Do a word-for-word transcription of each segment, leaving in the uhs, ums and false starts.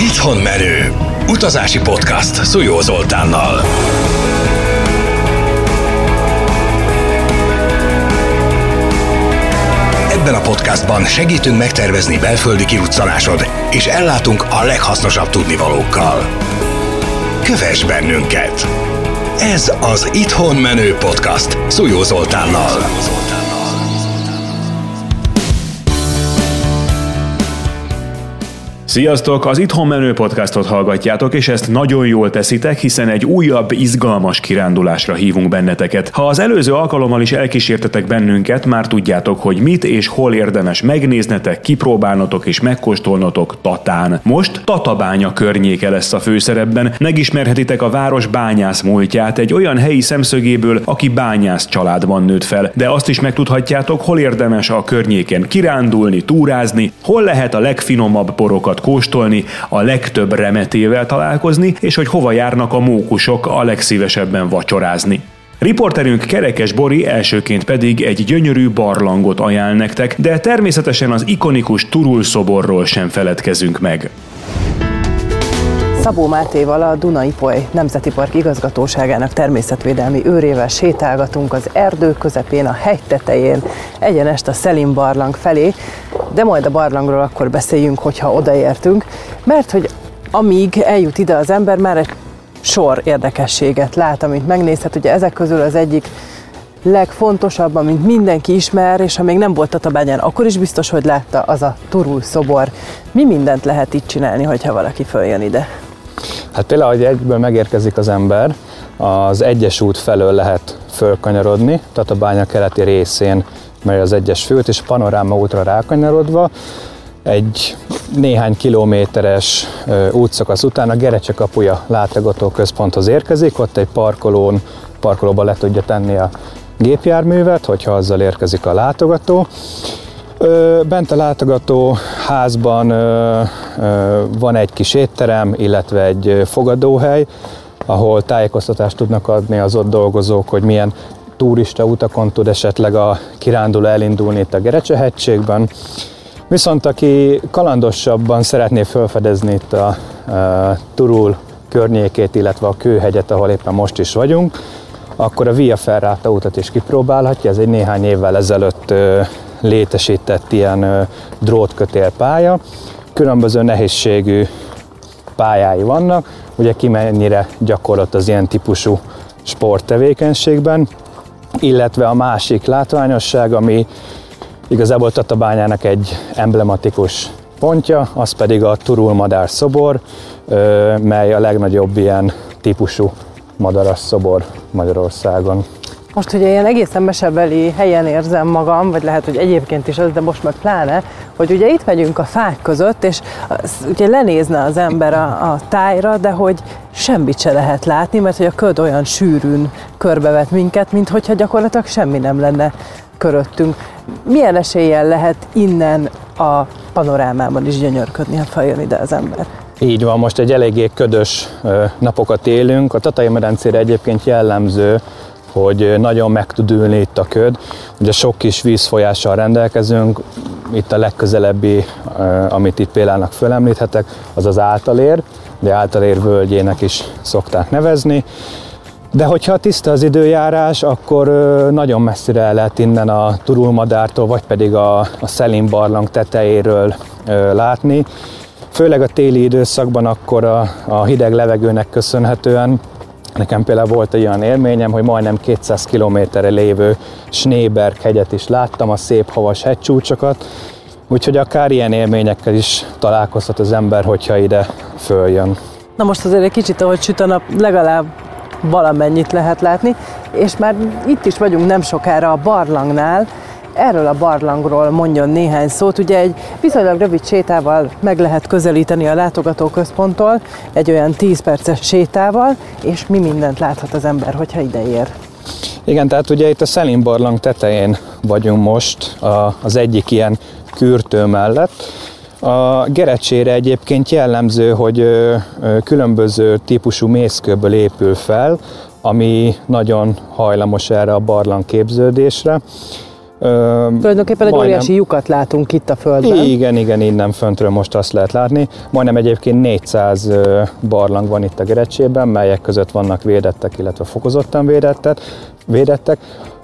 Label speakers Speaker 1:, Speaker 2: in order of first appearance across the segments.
Speaker 1: Itthon menő. Utazási podcast Szújó Zoltánnal. Ebben a podcastban segítünk megtervezni belföldi kiruccanásod, és ellátunk a leghasznosabb tudnivalókkal. Kövess bennünket! Ez az Itthon menő podcast Szújó Zoltánnal.
Speaker 2: Sziasztok! Az Itthon menő podcastot hallgatjátok, és ezt nagyon jól teszitek, hiszen egy újabb, izgalmas kirándulásra hívunk benneteket. Ha az előző alkalommal is elkísértetek bennünket, már tudjátok, hogy mit és hol érdemes megnéznetek, kipróbálnotok és megkóstolnotok Tatán. Most Tatabánya környéke lesz a főszerepben, megismerhetitek a város bányász múltját egy olyan helyi szemszögéből, aki bányász családban nőtt fel, de azt is megtudhatjátok, hol érdemes a környéken kirándulni, túrázni, hol lehet a legfinomabb borokat kóstolni, a legtöbb remetével találkozni, és hogy hova járnak a mókusok a legszívesebben vacsorázni. Riporterünk Kerekes Bori elsőként pedig egy gyönyörű barlangot ajánl nektek, de természetesen az ikonikus Turul szoborról sem feledkezünk meg.
Speaker 3: Szabó Mátéval, a Duna-Ipoly Nemzeti Park igazgatóságának természetvédelmi őrével sétálgatunk az erdő közepén, a hegy tetején, egyenest a Szelin barlang felé, de majd a barlangról akkor beszéljünk, hogyha odaértünk, mert hogy amíg eljut ide az ember, már egy sor érdekességet lát, amit megnézhet. Ugye ezek közül az egyik legfontosabb, amit mindenki ismer, és ha még nem volt Tatabányán, akkor is biztos, hogy látta, az a Turul szobor. Mi mindent lehet itt csinálni, hogyha valaki följön ide?
Speaker 4: Hát például, hogy egyből megérkezik az ember, az egyes út felől lehet fölkanyarodni, Tatabánya keleti részén, mely az egyes főút, és Panoráma útra rákanyarodva, egy néhány kilométeres útszakasz után a Gerecse kapuja látogató központhoz érkezik, ott egy parkolón, parkolóba le tudja tenni a gépjárművet, hogyha azzal érkezik a látogató. Bent a látogató házban van egy kis étterem, illetve egy fogadóhely, ahol tájékoztatást tudnak adni az ott dolgozók, hogy milyen turista utakon tud esetleg a kiránduló elindulni itt a Gerecse-hegységben. Viszont aki kalandosabban szeretné felfedezni itt a, a Turul környékét, illetve a Kőhegyet, ahol éppen most is vagyunk, akkor a Via Ferrata utat is kipróbálhatja. Ez egy néhány évvel ezelőtt ö, létesített ilyen ö, drótkötélpálya. Különböző nehézségű pályái vannak, ugye ki mennyire gyakorlott az ilyen típusú sporttevékenységben, illetve a másik látványosság, ami igazából Tatabányának egy emblematikus pontja, az pedig a Turul madár szobor, ö, mely a legnagyobb ilyen típusú madaras szobor Magyarországon.
Speaker 3: Most ugye ilyen egészen mesebeli helyen érzem magam, vagy lehet, hogy egyébként is az, de most meg pláne, hogy ugye itt megyünk a fák között, és az, ugye lenézne az ember a, a tájra, de hogy semmit se lehet látni, mert hogy a köd olyan sűrűn körbevet minket, mint hogyha gyakorlatilag semmi nem lenne köröttünk. Milyen eséllyel lehet innen a panorámában is gyönyörködni, ha feljön ide az ember?
Speaker 4: Így van, most egy eléggé ködös napokat élünk. A Tatai-medencére egyébként jellemző, hogy nagyon meg tud ülni itt a köd. Ugye sok kis vízfolyással rendelkezünk, itt a legközelebbi, amit itt például fölemlíthetek, az az Általér, de Általér völgyének is szokták nevezni. De hogyha tiszta az időjárás, akkor nagyon messzire el lehet innen a Turul madártól, vagy pedig a, a Szelin barlang tetejéről látni. Főleg a téli időszakban akkor a, a hideg levegőnek köszönhetően. Nekem például volt egy olyan élményem, hogy majdnem kétszáz kilométerre lévő Schneeberg hegyet is láttam, a szép havas hegycsúcsokat. Úgyhogy akár ilyen élményekkel is találkozhat az ember, hogyha ide följön.
Speaker 3: Na most azért egy kicsit, ahogy süt a nap, legalább valamennyit lehet látni, és már itt is vagyunk nem sokára a barlangnál. Erről a barlangról mondjon néhány szót. Ugye egy viszonylag rövid sétával meg lehet közelíteni a látogatóközponttól, egy olyan tíz perces sétával, és mi mindent láthat az ember, hogyha ide ér.
Speaker 4: Igen, tehát ugye itt a Szelin barlang tetején vagyunk most, az egyik ilyen kürtő mellett. A Gerecsére egyébként jellemző, hogy különböző típusú mészkőből épül fel, ami nagyon hajlamos erre a barlang képződésre.
Speaker 3: Tulajdonképpen egy óriási lyukat látunk itt a földben.
Speaker 4: Igen, igen, innen föntről most azt lehet látni. Majdnem egyébként négyszáz barlang van itt a Gerecsében, melyek között vannak védettek, illetve fokozottan védettek. védettek.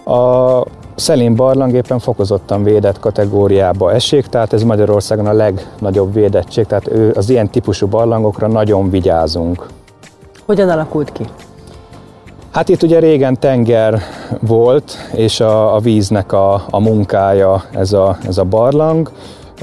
Speaker 4: A Szelin barlang éppen fokozottan védett kategóriába esik, tehát ez Magyarországon a legnagyobb védettség, tehát ő, az ilyen típusú barlangokra nagyon vigyázunk.
Speaker 3: Hogyan alakult ki?
Speaker 4: Hát itt ugye régen tenger volt, és a, a víznek a, a munkája ez a, ez a barlang.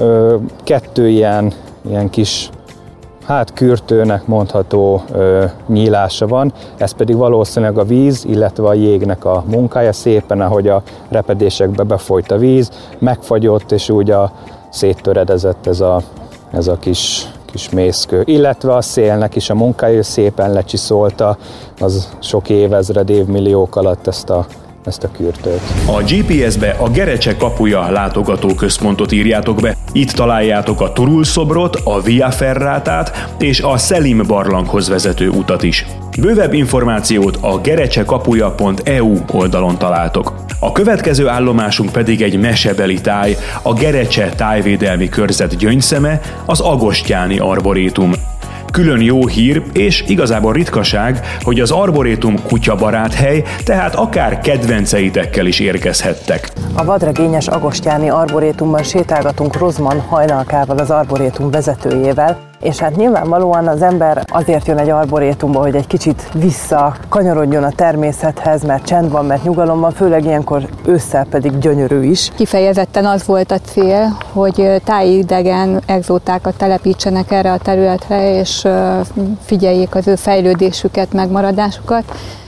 Speaker 4: Kettő ilyen, ilyen kis, hát kürtőnek mondható ö, nyílása van, ez pedig valószínűleg a víz, illetve a jégnek a munkája. Szépen, ahogy a repedésekbe befolyt a víz, megfagyott, és úgy a széttöredezett ez a, ez a kis kis mészkő, illetve a szélnek is a munkája, szépen lecsiszolta az sok évezred, évmilliók alatt ezt a, ezt a kürtőt.
Speaker 2: A gé pé es-be a Gerecse kapuja látogatóközpontot írjátok be. Itt találjátok a Turul-szobrot, a Via Ferratát és a Szelim barlanghoz vezető utat is. Bővebb információt a gerecsekapuja pont e u oldalon találtok. A következő állomásunk pedig egy mesebeli táj, a Gerecse tájvédelmi körzet gyöngyszeme, az Agostyáni arborétum. Külön jó hír, és igazából ritkaság, hogy az arborétum kutyabarát hely, tehát akár kedvenceitekkel is érkezhettek.
Speaker 3: A vadregényes Agostyáni arborétumban sétálgatunk Rozman Hajnalkával, az arborétum vezetőjével, és hát nyilvánvalóan az ember azért jön egy arborétumba, hogy egy kicsit visszakanyarodjon a természethez, mert csend van, mert nyugalom van, főleg ilyenkor ősszel pedig gyönyörű is.
Speaker 5: Kifejezetten az volt a cél, hogy tájidegen egzótákat telepítsenek erre a területre, és figyeljék az ő fejlődésüket, megmaradásukat.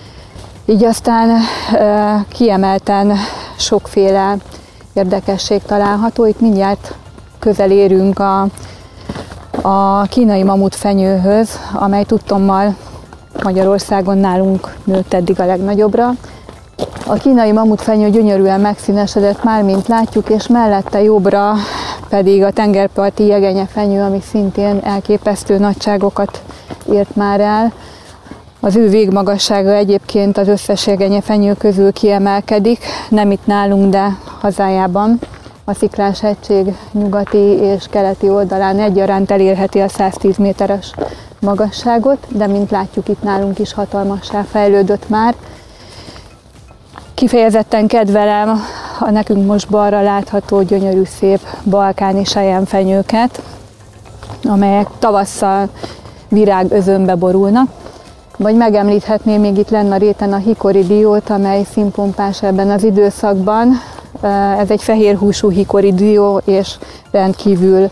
Speaker 5: Így aztán kiemelten sokféle érdekesség található. Itt mindjárt közel érünk a a kínai mamutfenyőhöz, amely tudtommal Magyarországon nálunk nőtt eddig a legnagyobbra. A kínai mamutfenyő gyönyörűen megszínesedett már, mint látjuk, és mellette jobbra pedig a tengerparti jegenyefenyő, ami szintén elképesztő nagyságokat ért már el. Az ő végmagassága egyébként az összes jegenyefenyő közül kiemelkedik, nem itt nálunk, de hazájában. A Sziklás-hegység nyugati és keleti oldalán egyaránt elérheti a száztíz méteres magasságot, de mint látjuk, itt nálunk is hatalmassá fejlődött már. Kifejezetten kedvelem a nekünk most balra látható gyönyörű szép balkáni selyemfenyőket, amelyek tavasszal virágözönbe borulnak. Vagy megemlíthetném még itt lenne a réten a hikoridiót, amely színpompás ebben az időszakban. Ez egy fehérhúsú hikoridió, és rendkívül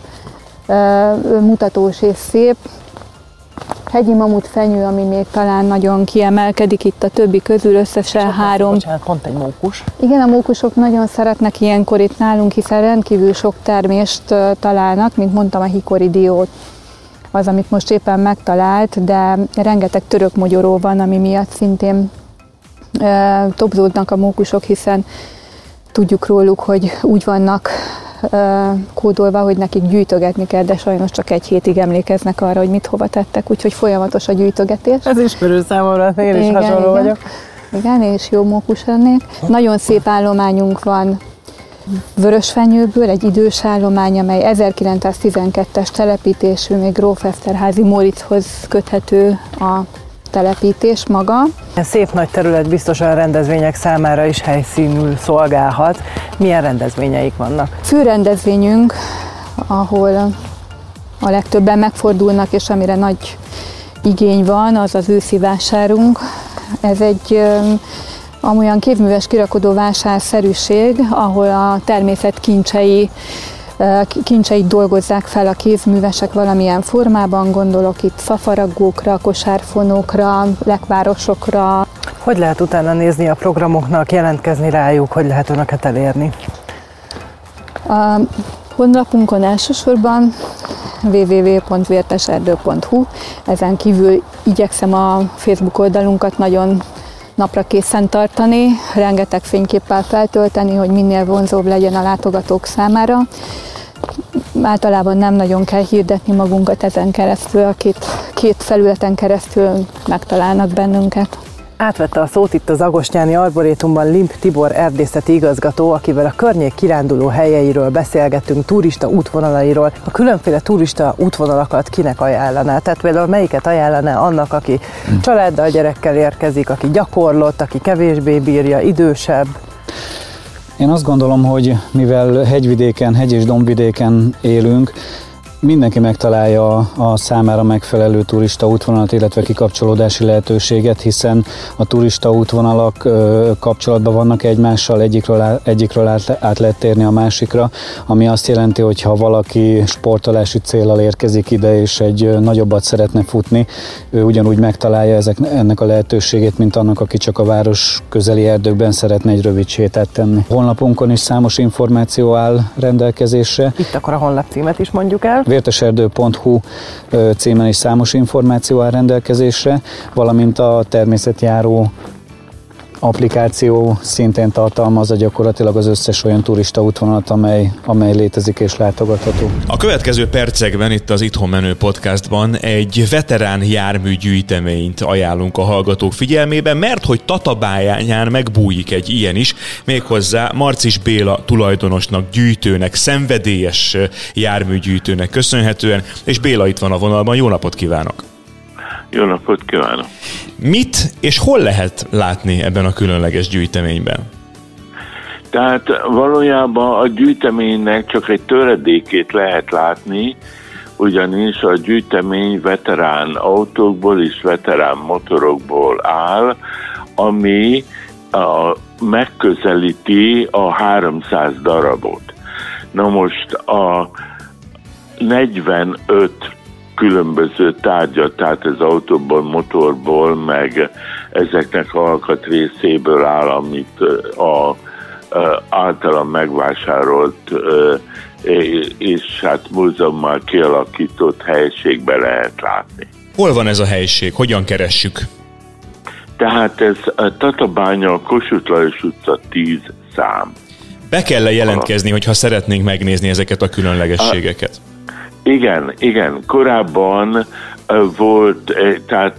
Speaker 5: mutatós és szép. Hegyi mamutfenyő, ami még talán nagyon kiemelkedik itt a többi közül, összesen három.
Speaker 3: Bocsánat, pont egy mókus.
Speaker 5: Igen, a mókusok nagyon szeretnek ilyenkor itt nálunk, hiszen rendkívül sok termést találnak, mint mondtam, a hikoridiót. Az, amit most éppen megtalált, de rengeteg török mogyoró van, ami miatt szintén e, tobzódnak a mókusok, hiszen tudjuk róluk, hogy úgy vannak e, kódolva, hogy nekik gyűjtögetni kell, de sajnos csak egy hétig emlékeznek arra, hogy mit hova tettek, úgyhogy folyamatos a gyűjtögetés.
Speaker 3: Ez ismerő számomra, én is igen, hasonló
Speaker 5: igen.
Speaker 3: vagyok.
Speaker 5: Igen, én is jó mókus lennék. Nagyon szép állományunk van vörösfenyőből, egy idős állomány, amely ezerkilencszáztizenkettes telepítésű, még Gróf Eszterházy Moritzhoz köthető a telepítés maga.
Speaker 3: Szép nagy terület biztosan rendezvények számára is helyszínül szolgálhat. Milyen rendezvényeik vannak?
Speaker 5: Fő rendezvényünk, ahol a legtöbben megfordulnak, és amire nagy igény van, az az őszi vásárunk. Ez egy amolyan kézműves kirakodó vásárszerűség, ahol a természet kincsei, kincseit dolgozzák fel a kézművesek valamilyen formában, gondolok itt fafaragókra, kosárfonókra, lekvárosokra.
Speaker 3: Hogy lehet utána nézni a programoknak, jelentkezni rájuk, hogy lehet önöket elérni?
Speaker 5: A honlapunkon elsősorban double-u double-u double-u pont vérteserdő pont hu, ezen kívül igyekszem a Facebook oldalunkat nagyon napra készen tartani, rengeteg fényképpel feltölteni, hogy minél vonzóbb legyen a látogatók számára. Általában nem nagyon kell hirdetni magunkat ezen keresztül, a két, két felületen keresztül megtalálnak bennünket.
Speaker 3: Átvette a szót itt az Agostyáni Arborétumban Limp Tibor erdészeti igazgató, akivel a környék kiránduló helyeiről beszélgettünk, turista útvonalairól. A különféle turista útvonalakat kinek ajánlaná? Tehát például melyiket ajánlaná annak, aki hm. családdal, gyerekkel érkezik, aki gyakorlott, aki kevésbé bírja, idősebb?
Speaker 6: Én azt gondolom, hogy mivel hegyvidéken, hegy- és dombvidéken élünk, mindenki megtalálja a számára megfelelő turista útvonalat, illetve kikapcsolódási lehetőséget, hiszen a turista útvonalak kapcsolatban vannak egymással, egyikről, egyikről át, át lehet térni a másikra, ami azt jelenti, hogy ha valaki sportolási céllal érkezik ide, és egy nagyobbat szeretne futni, ő ugyanúgy megtalálja ezek, ennek a lehetőségét, mint annak, aki csak a város közeli erdőkben szeretne egy rövid sétát tenni. A honlapunkon is számos információ áll rendelkezésre.
Speaker 3: Itt akkor a honlapcímet is mondjuk el.
Speaker 6: vérteserdő pont hu címen is számos információ áll rendelkezésre, valamint a természetjáró applikáció szintén tartalmazza gyakorlatilag az összes olyan turista útvonalat, amely, amely létezik és látogatható.
Speaker 2: A következő percekben itt az Itthon Menő podcastban egy veterán jármű gyűjteményt ajánlunk a hallgatók figyelmébe, mert hogy Tatabányán megbújik egy ilyen is, méghozzá Marcis Béla tulajdonosnak, gyűjtőnek, szenvedélyes járműgyűjtőnek köszönhetően, és Béla itt van a vonalban. Jó napot kívánok!
Speaker 7: Jó napot kívánok!
Speaker 2: Mit és hol lehet látni ebben a különleges gyűjteményben?
Speaker 7: Tehát valójában a gyűjteménynek csak egy töredékét lehet látni, ugyanis a gyűjtemény veterán autókból és veterán motorokból áll, ami a, megközelíti a háromszáz darabot. Na most a negyvenöt különböző tárgyat, tehát az autóból, motorból, meg ezeknek a alkatrészéből áll, amit a, a általam megvásárolt és hát múzeummal kialakított helyiségbe lehet látni.
Speaker 2: Hol van ez a helység? Hogyan keressük?
Speaker 7: Tehát ez a Tatabánya, Kossuth Lajos utca tíz szám.
Speaker 2: Be kell jelentkezni, hogyha szeretnénk megnézni ezeket a különlegességeket? A
Speaker 7: Igen, igen. Korábban volt, tehát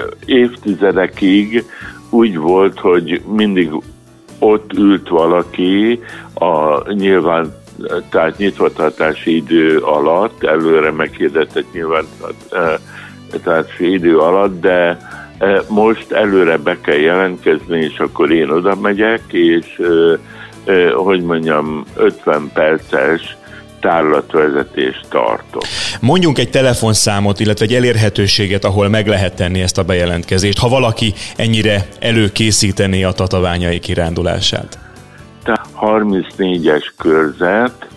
Speaker 7: évtizedekig úgy volt, hogy mindig ott ült valaki a nyilván, tehát nyitvatartási idő alatt, előre meghirdetett nyilvántartási idő alatt, de most előre be kell jelentkezni, és akkor én oda megyek, és hogy mondjam, ötven perces tárlatvezetést tartok.
Speaker 2: Mondjunk egy telefonszámot, illetve egy elérhetőséget, ahol meg lehet tenni ezt a bejelentkezést, ha valaki ennyire előkészítené a tatabányai kirándulását.
Speaker 7: Tehát harmincnégyes körzet,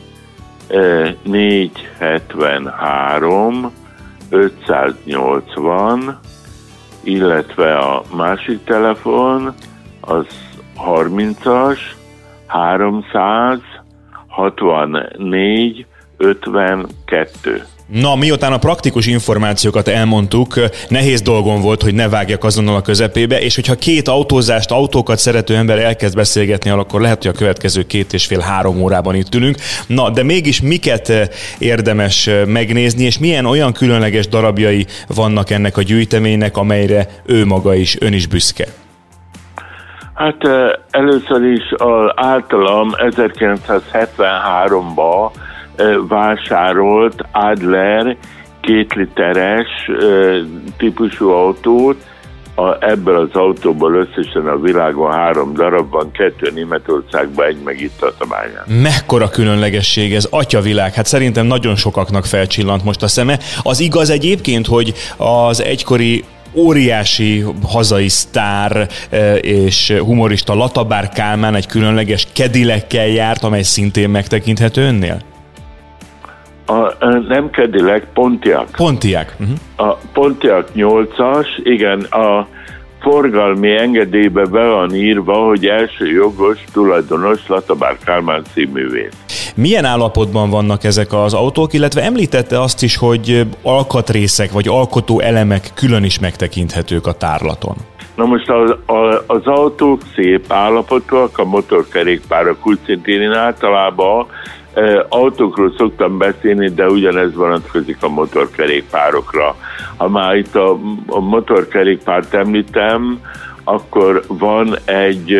Speaker 7: négyszázhetvenhárom ötszáznyolcvan, illetve a másik telefon az harmincas háromszáz hatvannégy ötvenkettő.
Speaker 2: Na, miután a praktikus információkat elmondtuk, nehéz dolgom volt, hogy ne vágjak azonnal a közepébe, és hogyha két autózást, autókat szerető ember elkezd beszélgetni, akkor lehet, hogy a következő két és fél-három órában itt ülünk. Na, de mégis miket érdemes megnézni, és milyen olyan különleges darabjai vannak ennek a gyűjteménynek, amelyre ő maga is, ön is büszke?
Speaker 7: Hát először is az általam ezerkilencszázhetvenháromban vásárolt Adler két literes típusú autót. A, ebből az autóból összesen a világon három darab van, kettő Németországban, egy meg itt Tatabányán.
Speaker 2: Mekkora különlegesség ez, atyavilág, hát szerintem nagyon sokaknak felcsillant most a szeme. Az igaz egyébként, hogy az egykori óriási hazai sztár és humorista Latabár Kálmán egy különleges Cadillackel járt, amely szintén megtekinthető önnél?
Speaker 7: A, nem Cadillac, Pontiac.
Speaker 2: Pontiac. Uh-huh.
Speaker 7: A Pontiac nyolcas, igen, a forgalmi engedélybe be van írva, hogy első jogos tulajdonos Latabár Kálmán színművész.
Speaker 2: Milyen állapotban vannak ezek az autók, illetve említette azt is, hogy alkatrészek vagy alkotó elemek külön is megtekinthetők a tárlaton?
Speaker 7: Na most az, az autók szép állapotúak, a motorkerékpárok úgy szintén én általában e, autókról szoktam beszélni, de ugyanez vonatkozik a motorkerékpárokra. Ha már itt a, a motorkerékpárt említem, akkor van egy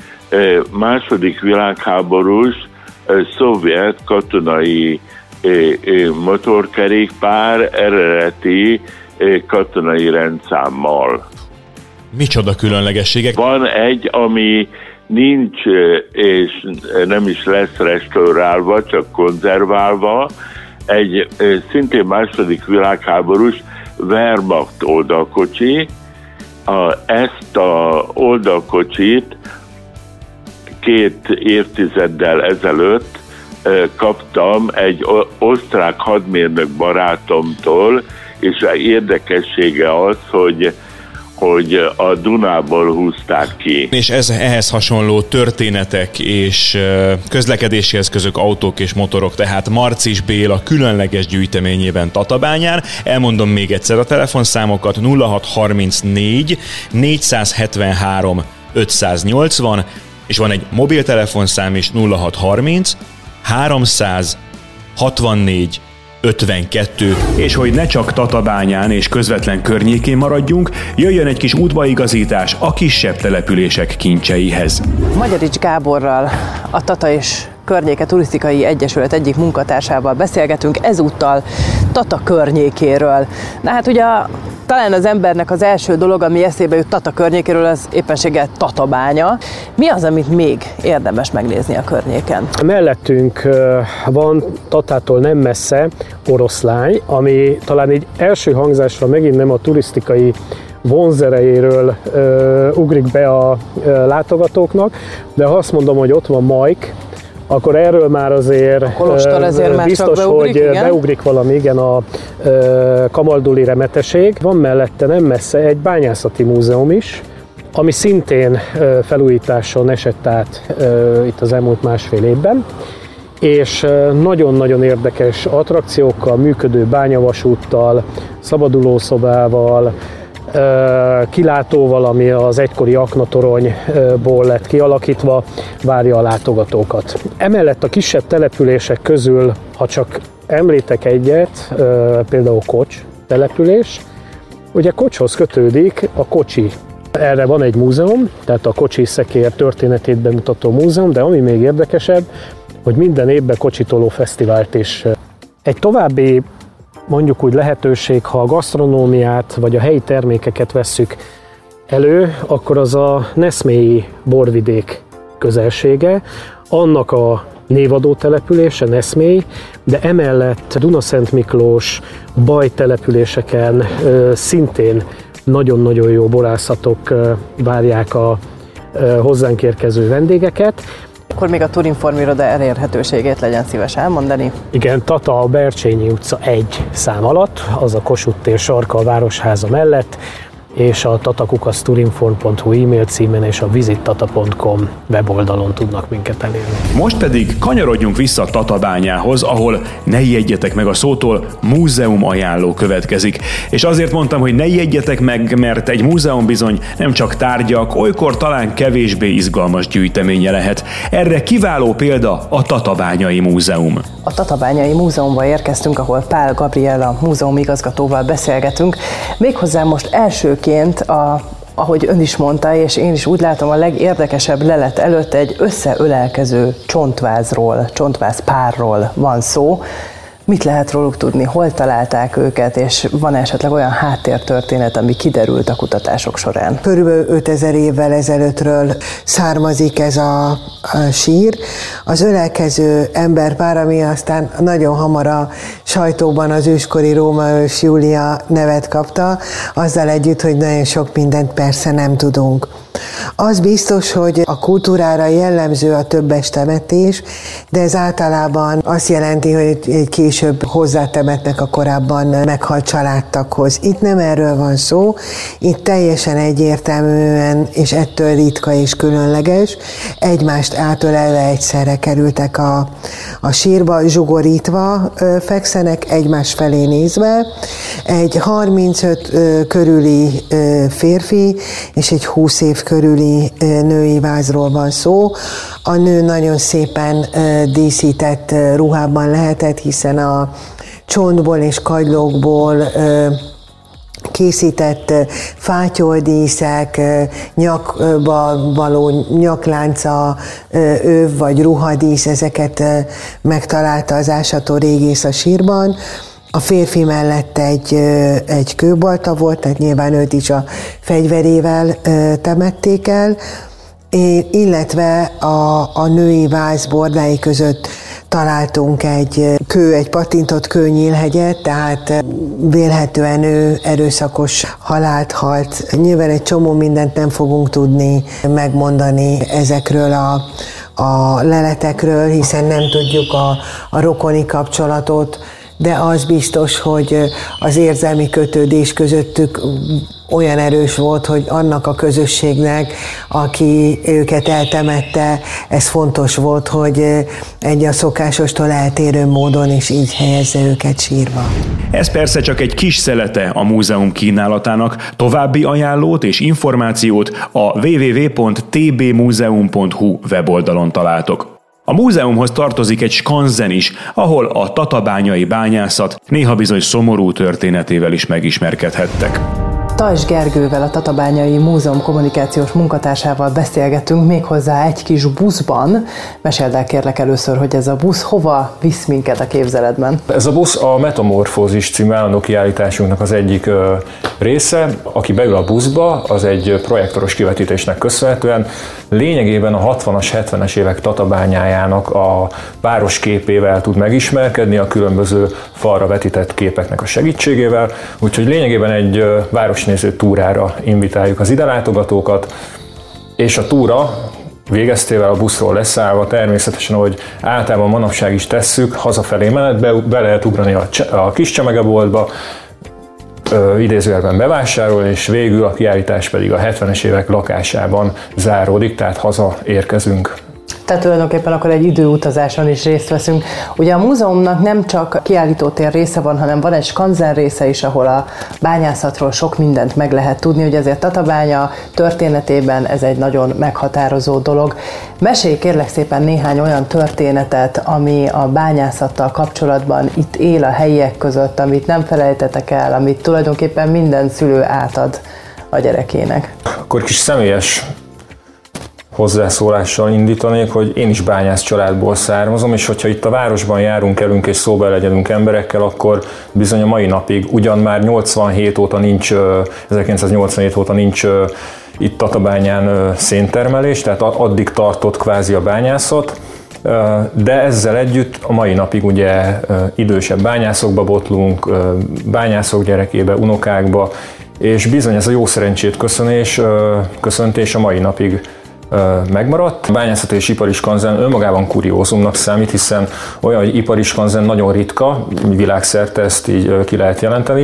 Speaker 7: második világháborús szovjet katonai motorkerékpár eredeti katonai rendszámmal.
Speaker 2: Micsoda különlegességek?
Speaker 7: Van egy, ami nincs és nem is lesz restaurálva, csak konzerválva, egy szintén második világháborús Wehrmacht oldalkocsi. A, ezt a oldalkocsit két évtizeddel ezelőtt kaptam egy osztrák hadmérnök barátomtól, és a érdekessége az, hogy hogy a Dunából húzták ki.
Speaker 2: És ez, ehhez hasonló történetek és közlekedési eszközök, autók és motorok, tehát Marcis Béla különleges gyűjteményében Tatabányán. Elmondom még egyszer a telefonszámokat: nulla hat harmincnégy négyszázhetvenhárom ötszáznyolcvan, és van egy mobiltelefonszám is, nulla hat harminc háromszázhatvannégy ötvenkettő. És hogy ne csak Tatabányán és közvetlen környékén maradjunk, jöjjön egy kis útbaigazítás a kisebb települések kincseihez.
Speaker 3: Magyarics Gáborral, a Tata és Környéke Turisztikai Egyesület egyik munkatársával beszélgetünk, ezúttal Tata környékéről. Na hát ugye talán az embernek az első dolog, ami eszébe jut Tata környékéről, az éppenséggel Tatabánya. Mi az, amit még érdemes megnézni a környéken?
Speaker 8: Mellettünk van Tatától nem messze Oroszlány, ami talán így első hangzásra megint nem a turisztikai vonzerejéről uh, ugrik be a uh, látogatóknak, de ha azt mondom, hogy ott van Majk, akkor erről már azért,
Speaker 3: a Kolostor azért már
Speaker 8: biztos,
Speaker 3: csak beugrik,
Speaker 8: hogy
Speaker 3: igen?
Speaker 8: beugrik valami, igen, a uh, kamalduli remeteség. Van mellette nem messze egy bányászati múzeum is, ami szintén uh, felújításon esett át uh, itt az elmúlt másfél évben, és nagyon-nagyon érdekes attrakciókkal, működő bányavasúttal, szabadulószobával, kilátóval, ami az egykori aknatoronyból lett kialakítva, várja a látogatókat. Emellett a kisebb települések közül, ha csak említek egyet, például Kocs település, ugye Kocshoz kötődik a kocsi. Erre van egy múzeum, tehát a kocsi szekér történetét bemutató múzeum, de ami még érdekesebb, hogy minden évben kocsitoló fesztivált is. Egy további mondjuk úgy lehetőség, ha a gasztronómiát vagy a helyi termékeket vesszük elő, akkor az a Neszmélyi borvidék közelsége, annak a névadó települése Neszmély, de emellett Dunaszent Miklós, Baj településeken szintén nagyon-nagyon jó borászatok várják a hozzánk érkező vendégeket.
Speaker 3: Akkor még a Turinform iroda elérhetőségét legyen szíves elmondani.
Speaker 8: Igen, Tata a Bercsényi utca egy szám alatt, az a Kossuth tér sarka a Városháza mellett, és a tatakukac turinform pont hu e-mail címen és a visittata pont com weboldalon tudnak minket elérni.
Speaker 2: Most pedig kanyarodjunk vissza Tatabányához, ahol ne ijedjetek meg a szótól, múzeum ajánló következik. És azért mondtam, hogy ne ijedjetek meg, mert egy múzeum bizony nem csak tárgyak, olykor talán kevésbé izgalmas gyűjteménye lehet. Erre kiváló példa a Tatabányai Múzeum.
Speaker 3: A Tatabányai Múzeumba érkeztünk, ahol Pál Gabriella múzeum igazgatóval beszélgetünk. Méghozzá most elsőként, a, ahogy ön is mondta, és én is úgy látom, a legérdekesebb lelet előtt egy összeölelkező csontvázról, csontváz párról van szó. Mit lehet róluk tudni, hol találták őket, és van esetleg olyan háttértörténet, ami kiderült a kutatások során?
Speaker 9: Körülbelül ötezer évvel ezelőttről származik ez a, a sír. Az ölelkező emberpár, ami aztán nagyon hamar a sajtóban az őskori Róma ős Júlia nevet kapta, azzal együtt, hogy nagyon sok mindent persze nem tudunk. Az biztos, hogy a kultúrára jellemző a többes temetés, de ez általában azt jelenti, hogy később hozzátemetnek a korábban meghalt családtaghoz. Itt nem erről van szó, itt teljesen egyértelműen, és ettől ritka és különleges, egymást átölelve egyszerre kerültek a, a sírba, zsugorítva fekszenek, egymás felé nézve. Egy harmincöt körüli férfi és egy húsz év körüli női vázról van szó. A nő nagyon szépen díszített ruhában lehetett, hiszen a csontból és kagylókból készített fátyoldíszek, nyakba való nyaklánca, öv vagy ruhadísz, ezeket megtalálta az ásató régész a sírban. A férfi mellett egy, egy kőbalta volt, tehát nyilván őt is a fegyverével temették el, illetve a, a női váz bordái között találtunk egy kő, egy patintott kőnyílhegyet, tehát vélhetően ő erőszakos halált halt. Nyilván egy csomó mindent nem fogunk tudni megmondani ezekről a, a leletekről, hiszen nem tudjuk a, a rokoni kapcsolatot, de az biztos, hogy az érzelmi kötődés közöttük olyan erős volt, hogy annak a közösségnek, aki őket eltemette, ez fontos volt, hogy egy a szokásostól eltérő módon is így helyezze őket sírba.
Speaker 2: Ez persze csak egy kis szelete a múzeum kínálatának. További ajánlót és információt a double-u double-u double-u pont t b museum pont h u weboldalon találtok. A múzeumhoz tartozik egy skanzen is, ahol a tatabányai bányászat néha bizony szomorú történetével is megismerkedhettek.
Speaker 3: Tajs Gergővel, a Tatabányai Múzeum kommunikációs munkatársával beszélgetünk, méghozzá egy kis buszban. Meséld el kérlek először, hogy ez a busz hova visz minket a képzeletben?
Speaker 10: Ez a busz a Metamorfózis című állandó kiállításunknak az egyik ö, része. Aki beül a buszba, az egy projektoros kivetítésnek köszönhetően lényegében a hatvanas, hetvenes évek Tatabányájának a városképével tud megismerkedni, a különböző falra vetített képeknek a segítségével. Úgyhogy lényegében egy ö, város néző túrára invitáljuk az ide látogatókat, és a túra végeztével a buszról leszállva természetesen, ahogy általában manapság is tesszük, hazafelé menetbe be lehet ugrani a, a kis csemegeboltba, idézőjelben bevásárol, és végül a kiállítás pedig a hetvenes évek lakásában záródik, tehát haza érkezünk.
Speaker 3: Tehát tulajdonképpen akkor egy időutazáson is részt veszünk. Ugye a múzeumnak nem csak kiállítótér része van, hanem van egy skanzen része is, ahol a bányászatról sok mindent meg lehet tudni, hogy ezért Tatabánya történetében ez egy nagyon meghatározó dolog. Mesélj kérlek szépen néhány olyan történetet, ami a bányászattal kapcsolatban itt él a helyiek között, amit nem felejtetek el, amit tulajdonképpen minden szülő átad a gyerekének.
Speaker 10: Akkor kis személyes hozzászólással indítanék, hogy én is bányász családból származom, és hogyha itt a városban járunk elünk és szóba legyedünk emberekkel, akkor bizony a mai napig, ugyan már nyolcvanhét óta nincs, ezerkilencszáznyolcvanhét óta nincs itt Tatabányán széntermelés, tehát addig tartott kvázi a bányászat, de ezzel együtt a mai napig ugye idősebb bányászokba botlunk, bányászok gyerekébe, unokákba, és bizony ez a jó szerencsét köszönés, köszöntés a mai napig megmaradt. A bányászat és ipari skanzen önmagában kuriózumnak számít, hiszen olyan, hogy ipari skanzen nagyon ritka, világszerte ezt így ki lehet jelenteni.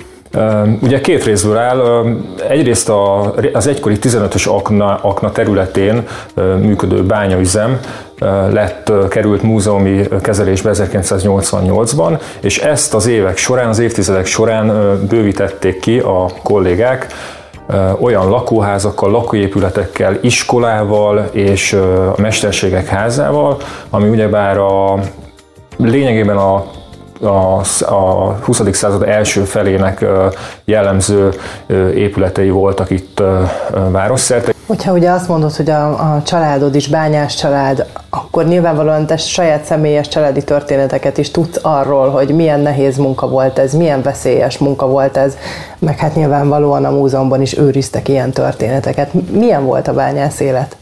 Speaker 10: Ugye két részből áll, egyrészt az egykori tizenötös akna, akna területén működő bányaüzem lett, került múzeumi kezelésbe ezerkilencszáznyolcvannyolcban, és ezt az évek során, az évtizedek során bővítették ki a kollégák, olyan lakóházakkal, lakóépületekkel, iskolával és a mesterségek házával, ami ugyebár a, lényegében a, a, a huszadik század első felének jellemző épületei voltak itt városszerte.
Speaker 3: Hogyha ugye azt mondod, hogy a, a családod is bányás család, akkor nyilvánvalóan te saját személyes családi történeteket is tudsz arról, hogy milyen nehéz munka volt ez, milyen veszélyes munka volt ez, meg hát nyilvánvalóan a múzeumban is őriztek ilyen történeteket. Milyen volt a bányász élet?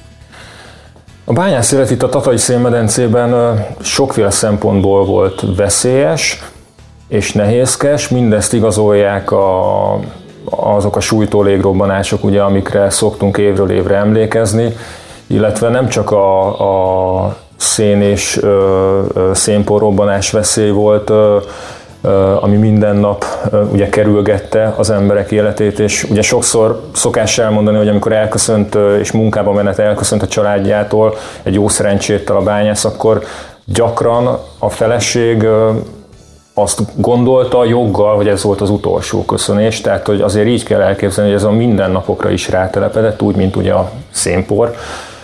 Speaker 10: A bányász élet itt a Tatai szénmedencében sokféle szempontból volt veszélyes és nehézkes, mindezt igazolják a azok a sújtó légrobbanások, ugye, amikre szoktunk évről évre emlékezni, illetve nem csak a, a szén és ö, ö, szénporrobbanás veszély volt, ö, ö, ami minden nap ö, ugye kerülgette az emberek életét, és ugye sokszor szokás elmondani, hogy amikor elköszönt és munkába menet elköszönt a családjától egy jó szerencséttel a bányász, akkor gyakran a feleség ö, azt gondolta joggal, hogy ez volt az utolsó köszönés, tehát hogy azért így kell elképzelni, hogy ez a mindennapokra is rátelepedett, úgy, mint ugye a szénpor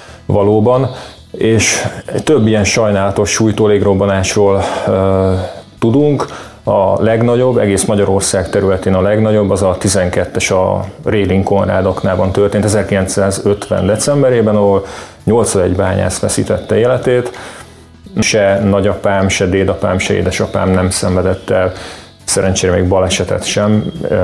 Speaker 10: valóban, és több ilyen sajnálatos sújtó légrobbanásról ö, tudunk. A legnagyobb, egész Magyarország területén a legnagyobb, az a tizenkettes a Réling Konrádoknában történt ezerkilencszázötven decemberében, ahol nyolcvanegy bányász veszítette életét. Se nagyapám, se dédapám, se édesapám nem szenvedett el szerencsére még balesetet sem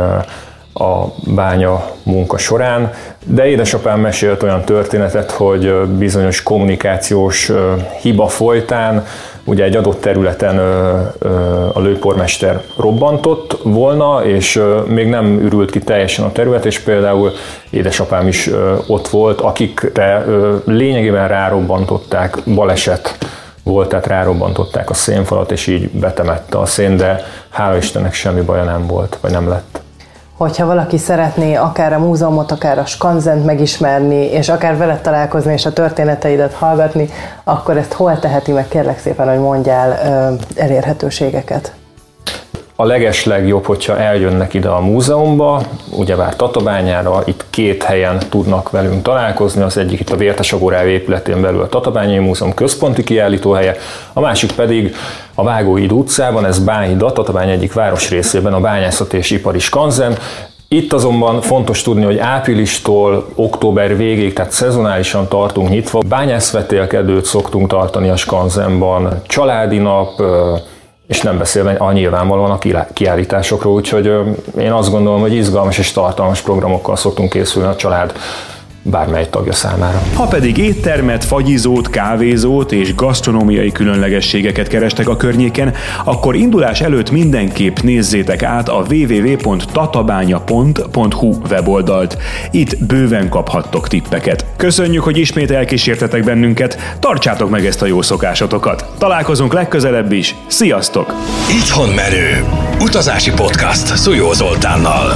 Speaker 10: a bánya munka során, de édesapám mesélt olyan történetet, hogy bizonyos kommunikációs hiba folytán ugye egy adott területen a lőpormester robbantott volna, és még nem ürült ki teljesen a terület, és például édesapám is ott volt, akikre lényegében rárobbantották, baleset volt, tehát rárobbantották a szénfalat, és így betemette a szén, de hála Istennek semmi baja nem volt, vagy nem lett.
Speaker 3: Hogyha valaki szeretné akár a múzeumot, akár a skanzent megismerni, és akár veled találkozni, és a történeteidet hallgatni, akkor ezt hol teheti meg, kérlek szépen, hogy mondjál elérhetőségeket?
Speaker 10: A legeslegjobb, hogyha eljönnek ide a múzeumba, ugyebár Tatabányára, itt két helyen tudnak velünk találkozni, az egyik itt a Vértes Agoráv épületén belül a Tatabányai Múzeum központi kiállítóhelye, a másik pedig a Vágóhíd utcában, ez Bánhida, Tatabány egyik városrészében a Bányászati és Ipari Skanzen. Itt azonban fontos tudni, hogy áprilistól október végéig, tehát szezonálisan tartunk nyitva. Bányászvetélkedőt szoktunk tartani a skanzenban, családi nap, és nem beszélve a nyilvánvalóan a kiállításokról, úgyhogy én azt gondolom, hogy izgalmas és tartalmas programokkal szoktunk készülni a család bármely tagja számára.
Speaker 2: Ha pedig éttermet, fagyizót, kávézót és gasztronómiai különlegességeket kerestek a környéken, akkor indulás előtt mindenképp nézzétek át a double-u double-u double-u pont tatabánya pont hu weboldalt. Itt bőven kaphattok tippeket. Köszönjük, hogy ismét elkísértetek bennünket, tartsátok meg ezt a jó szokásotokat. Találkozunk legközelebb is, sziasztok!
Speaker 1: Itthon menő, utazási podcast Szújó Zoltánnal.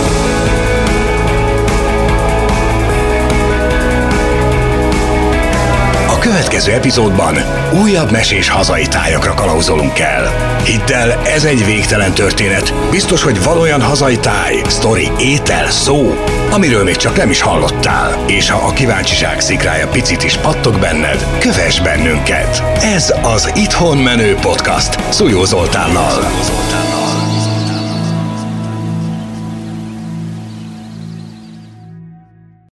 Speaker 1: A következő epizódban újabb mesés hazai tájakra kalauzolunk el. Hidd el, ez egy végtelen történet. Biztos, hogy van olyan hazai táj, sztori, étel, szó, amiről még csak nem is hallottál. És ha a kíváncsiság szikrája picit is pattog benned, kövess bennünket. Ez az Itthon menő podcast Szújó Zoltánnal.